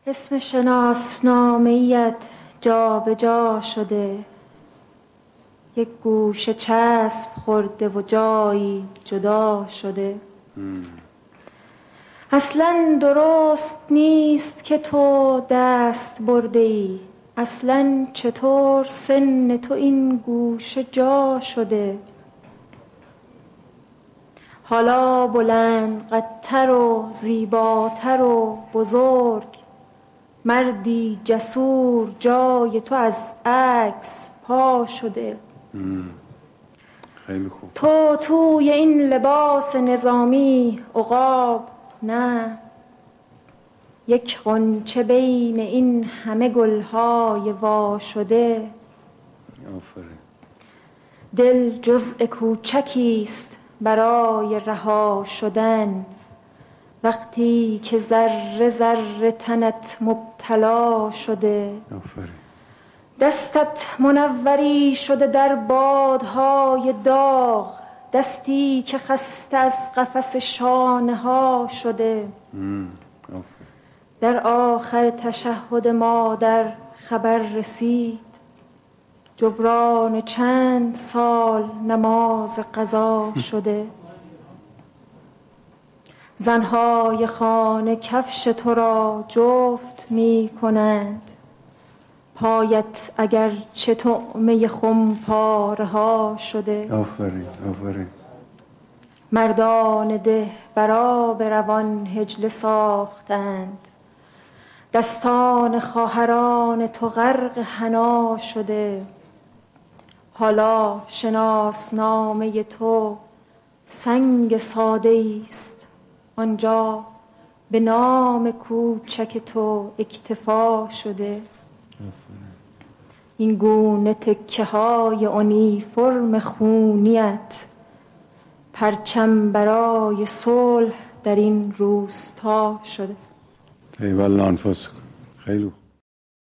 اسم شناسنامه‌ایت جا به جا شده، یک گوشه چسب خورده و جایی جدا شده. اصلاً درست نیست که تو دست برده ای، اصلاً چطور سن تو این گوشه جا شده. حالا بلند قدتر و زیباتر و بزرگ، مردی جسور جای تو از عکس پا شده. خیلی خوب. تو توی این لباس نظامی عقاب نه، یک غنچه بین این همه گلهای وا شده. آفرین. دل جزء کوچکیست برای رها شدن، وقتی که ذره ذره تنت مبتلا شده. آفرین. دستت منوری شده در بادهای داغ، دستی که خسته از قفس شانه ها شده. آفرین. در آخر تشهد مادر خبر رسید، جبران چند سال نماز قضا شده. زنهای خانه کفش تو را جفت می کنند، پایت اگر چه طعمه خمپاره ها شده. آفرین. آفرین. مردان ده برآب روان هجله ساختند، دستان خواهران تو غرق حنا شده. حالا شناسنامه تو سنگ ساده است، آنجا به نام کوچک تو اکتفا شده. این گونه تکه های اونیفرم خونیت، پرچم برای صلح در این روستا شده. ای والله انفاسکم. خیلی خوب.